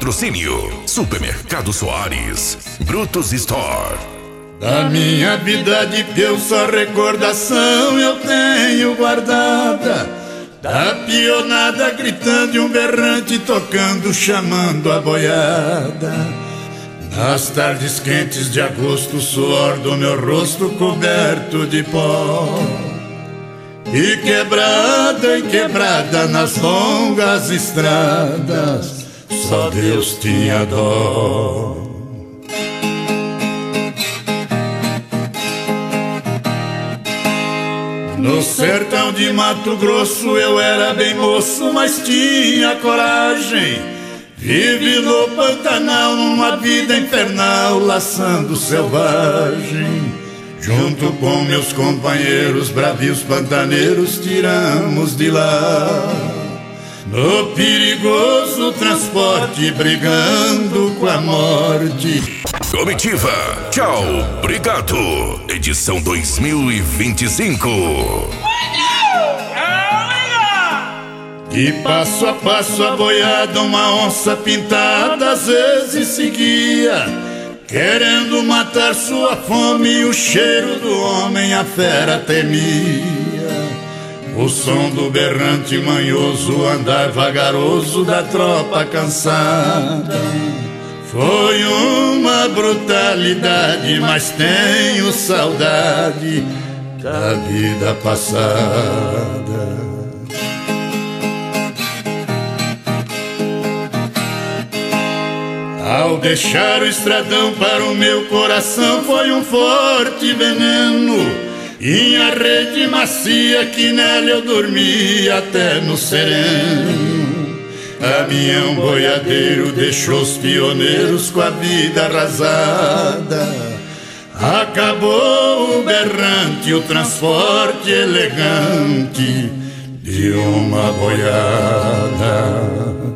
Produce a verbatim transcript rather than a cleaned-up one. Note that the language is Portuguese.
Patrocínio Supermercado Soares, Brutus Store. Da minha vida de Deus só recordação eu tenho guardada, da pionada gritando e um berrante tocando, chamando a boiada. Nas tardes quentes de agosto, o suor do meu rosto coberto de pó, e quebrada e quebrada nas longas estradas, só Deus tinha dó. No sertão de Mato Grosso eu era bem moço, mas tinha coragem. Vive no Pantanal numa vida infernal, laçando selvagem. Junto com meus companheiros bravios pantaneiros tiramos de lá, no perigoso transporte, brigando com a morte. Comitiva, tchau, obrigado. Edição dois mil e vinte e cinco. De passo a passo a boiada, uma onça pintada às vezes seguia, querendo matar sua fome, e o cheiro do homem a fera temia. O som do berrante manhoso, andar vagaroso da tropa cansada, foi uma brutalidade, mas tenho saudade da vida passada. Ao deixar o estradão, para o meu coração foi um forte veneno, e a rede macia que nela eu dormi até no sereno. Caminhão boiadeiro deixou os pioneiros com a vida arrasada, acabou o berrante, o transporte elegante de uma boiada.